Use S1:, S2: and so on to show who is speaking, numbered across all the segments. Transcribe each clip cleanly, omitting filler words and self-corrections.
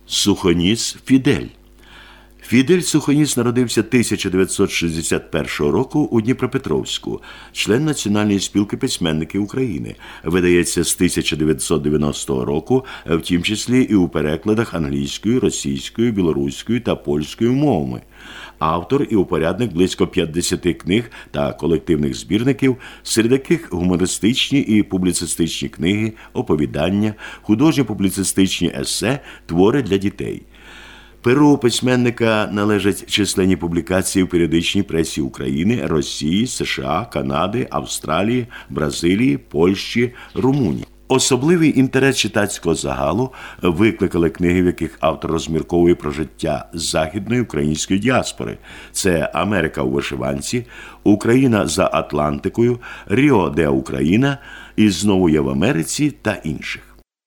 S1: Сухоніс Фідель. Фідель Сухоніс народився 1961 року у Дніпропетровську, член Національної спілки письменників України. Видається з 1990 року, в тім числі і у перекладах англійською, російською, білоруською та польською мовами. Автор і упорядник близько 50 книг та колективних збірників, серед яких гумористичні і публіцистичні книги, оповідання, художньо-публіцистичні есе, твори для дітей. Перу письменника належать численні публікації в періодичній пресі України, Росії, США, Канади, Австралії, Бразилії, Польщі, Румунії. Особливий інтерес читацького загалу викликали книги, в яких автор розмірковує про життя західної української діаспори. Це «Америка у вишиванці», «Україна за Атлантикою», «Ріо де Україна», «І знову я в Америці» та інших.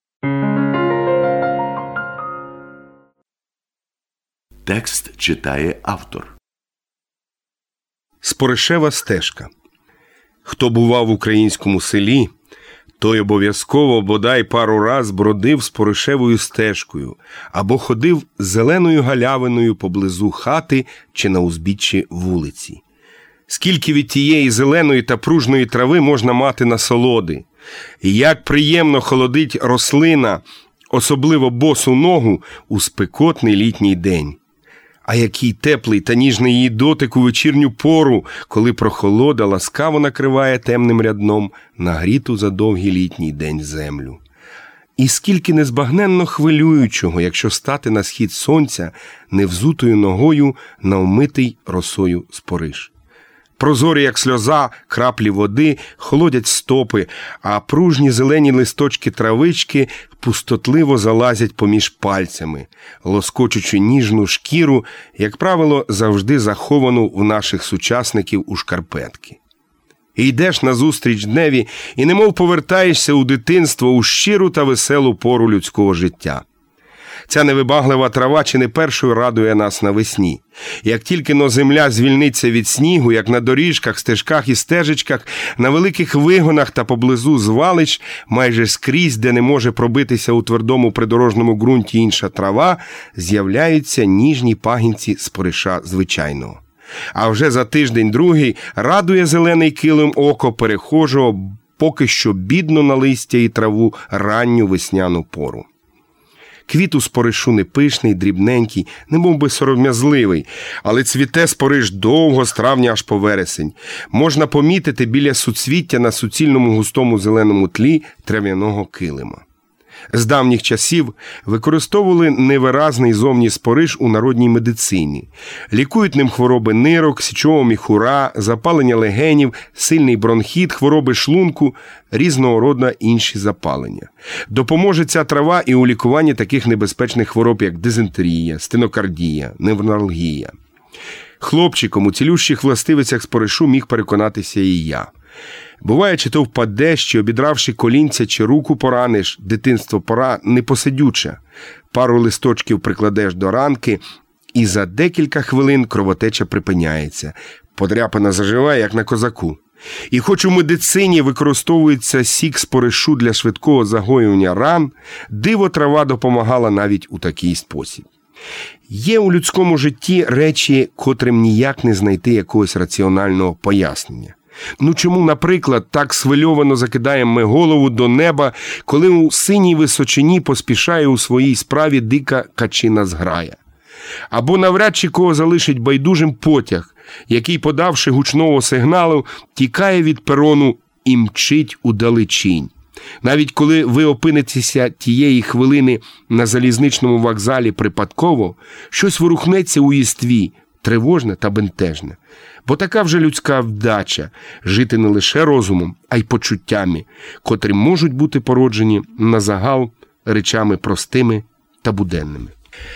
S1: Текст читає автор.
S2: Споришева стежка. Хто бував в українському селі, той обов'язково бодай пару раз бродив Споришевою стежкою або ходив зеленою галявиною поблизу хати чи на узбіччі вулиці. Скільки від тієї зеленої та пружної трави можна мати насолоди, і як приємно холодить рослина, особливо босу ногу, у спекотний літній день. А який теплий та ніжний її дотик у вечірню пору, коли прохолода ласкаво накриває темним рядном нагріту за довгий літній день землю. І скільки незбагненно хвилюючого, якщо стати на схід сонця невзутою ногою на омитий росою Спориш. Прозорі, як сльоза, краплі води холодять стопи, а пружні зелені листочки травички пустотливо залазять поміж пальцями, лоскочучи ніжну шкіру, як правило, завжди заховану в наших сучасників у шкарпетки. І йдеш назустріч дневі, і немов повертаєшся у дитинство, у щиру та веселу пору людського життя. Ця невибаглива трава чи не першою радує нас навесні. Як тільки-но земля звільниться від снігу, як на доріжках, стежках і стежечках, на великих вигонах та поблизу звалищ, майже скрізь, де не може пробитися у твердому придорожному ґрунті інша трава, з'являються ніжні пагінці спориша звичайного. А вже за тиждень-другий радує зелений килим око перехожого поки що бідно на листя і траву ранню весняну пору. Квіт у споришу не пишний, дрібненький, немов би сором'язливий, але цвіте спориш довго, з травня аж по вересень. Можна помітити біля суцвіття на суцільному густому зеленому тлі трав'яного килима. З давніх часів використовували невиразний зовні спориш у народній медицині. Лікують ним хвороби нирок, січового міхура, запалення легенів, сильний бронхіт, хвороби шлунку, різного роду інші запалення. Допоможе ця трава і у лікуванні таких небезпечних хвороб, як дизентерія, стенокардія, невралгія. Хлопчиком у цілющих властивостях споришу міг переконатися і я. Буває, чи то впадеш, чи обідравши колінця, чи руку пораниш, дитинство пора непосидюча. Пару листочків прикладеш до ранки, і за декілька хвилин кровотеча припиняється. Подряпина заживає, як на козаку. І хоч у медицині використовується сік споришу для швидкого загоювання ран, диво трава допомагала навіть у такий спосіб. Є у людському житті речі, котрим ніяк не знайти якогось раціонального пояснення. Чому, наприклад, так свильовано закидаємо ми голову до неба, коли у синій височині поспішає у своїй справі дика качина зграя? Або навряд чи кого залишить байдужим потяг, який, подавши гучного сигналу, тікає від перону і мчить удалечінь. Навіть коли ви опинитеся тієї хвилини на залізничному вокзалі припадково, щось ворухнеться у єстві, тривожне та бентежне. Бо така вже людська вдача – жити не лише розумом, а й почуттями, котрі можуть бути породжені на загал речами простими та буденними.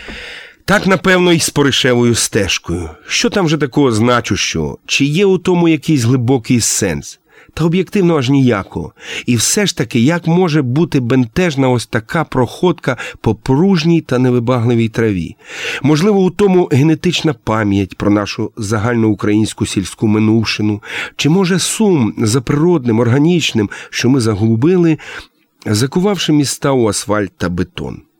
S2: Так, напевно, і з Споришевою стежкою. Що там вже такого значущого? Чи є у тому якийсь глибокий сенс? Та об'єктивно аж ніякого. І все ж таки, як може бути бентежна ось така проходка по пружній та невибагливій траві? Можливо, у тому генетична пам'ять про нашу загальноукраїнську сільську минувшину? Чи може сум за природним, органічним, що ми заглубили, закувавши міста у асфальт та бетон?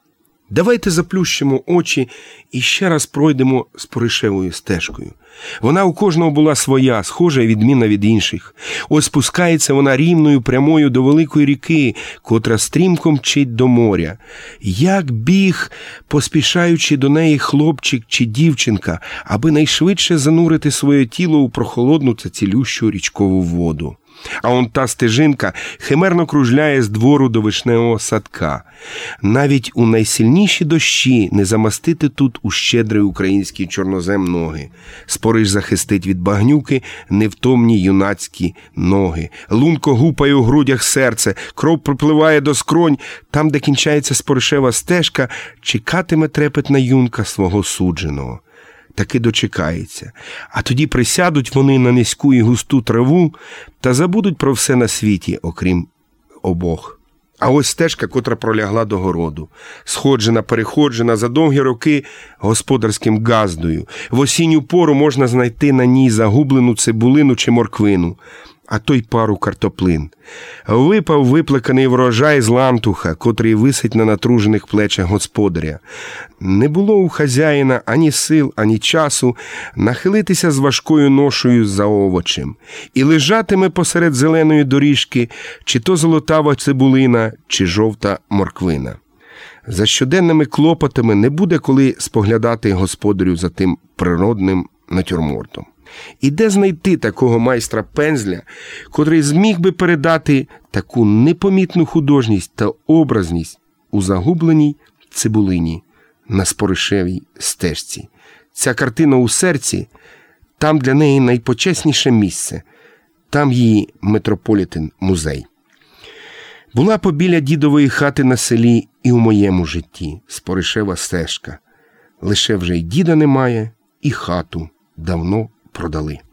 S2: Давайте заплющимо очі і ще раз пройдемо Споришевою стежкою. Вона у кожного була своя, схожа і відмінна від інших. Ось спускається вона рівною прямою до великої ріки, котра стрімко мчить до моря. Як біг, поспішаючи до неї хлопчик чи дівчинка, аби найшвидше занурити своє тіло у прохолодну та цілющу річкову воду. А он та стежинка химерно кружляє з двору до вишневого садка. Навіть у найсильніші дощі не замастити тут у щедрий український чорнозем ноги. Спориш захистить від багнюки невтомні юнацькі ноги. Лунко гупає у грудях серце, кров припливає до скронь. Там, де кінчається Споришева стежка, чекатиме трепетна юнка свого судженого. Таки дочекається. А тоді присядуть вони на низьку і густу траву та забудуть про все на світі, окрім обох. А ось стежка, котра пролягла до городу. Сходжена, переходжена за довгі роки господарським газдою. В осінню пору можна знайти на ній загублену цибулину чи морквину, а то й пару картоплин. Випав виплеканий врожай з лантуха, котрий висить на натружених плечах господаря. Не було у хазяїна ані сил, ані часу нахилитися з важкою ношею за овочем. І лежатиме посеред зеленої доріжки чи то золотава цибулина, чи жовта морквина. За щоденними клопотами не буде коли споглядати господарю за тим природним натюрмортом. І де знайти такого майстра пензля, котрий зміг би передати таку непомітну художність та образність у загубленій цибулині на Споришевій стежці? Ця картина у серці, там для неї найпочесніше місце, там її Метрополітен-музей. Була побіля дідової хати на селі і у моєму житті Споришева стежка. Лише вже й діда немає, і хату давно продали.